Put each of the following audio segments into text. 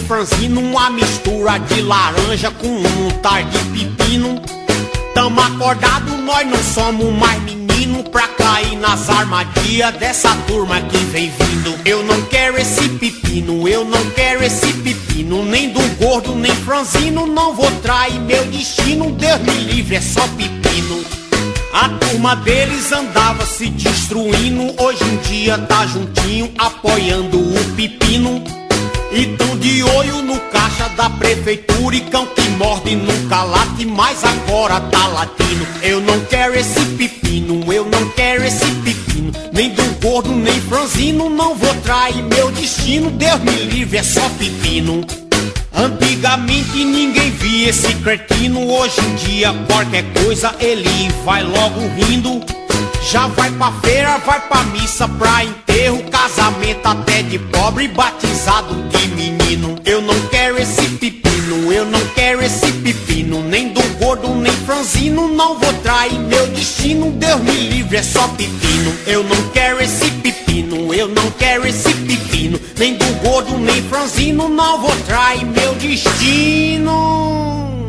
franzino, uma mistura de laranja com um tar de pepino. Tamo acordado, nós não somos mais menino pra cair nas armadilhas dessa turma que vem vindo. Eu não quero esse pepino, eu não quero esse pepino, nem do gordo, nem franzino, não vou trair meu destino, Deus me livre, é só pepino. A turma deles andava se destruindo, hoje em dia tá juntinho, apoiando o pepino. E tão de olho no caixa da prefeitura, e cão que morde nunca late, mas agora tá latindo. Eu não quero esse pepino, eu não quero esse pepino, nem do gordo, nem franzino, não vou trair meu destino, Deus me livre, é só pepino. Antigamente ninguém via esse cretino, hoje em dia qualquer coisa ele vai logo rindo. Já vai pra feira, vai pra missa, pra enterro, casamento até de pobre, batizado de menino. Eu não quero esse pepino, eu não quero esse pepino, nem do gordo, nem franzino, não vou trair meu destino, Deus me livre, é só pepino. Eu não quero esse pepino, eu não quero esse pepino, nem do gordo, nem franzino, não vou trair meu destino.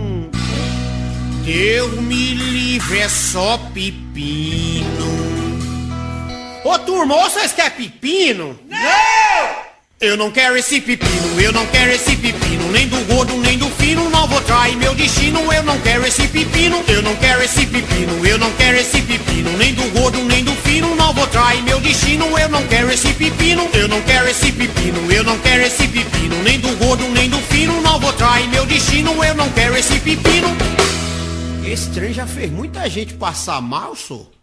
Deus me livre, é só pepino. Ô turma, vocês querem pepino? Não! Eu não quero esse pepino, eu não quero esse pepino, nem do gordo, nem do fino, não vou trair meu destino. Eu não quero esse pepino, eu não quero esse pepino, eu não quero esse pepino, nem do gordo, nem do fino, não vou trair meu destino. Eu não quero esse pepino, eu não quero esse pepino, eu não quero esse pepino, nem do gordo, nem do fino, não vou trair meu destino. Eu não quero esse pepino. Esse trem já fez muita gente passar mal, só.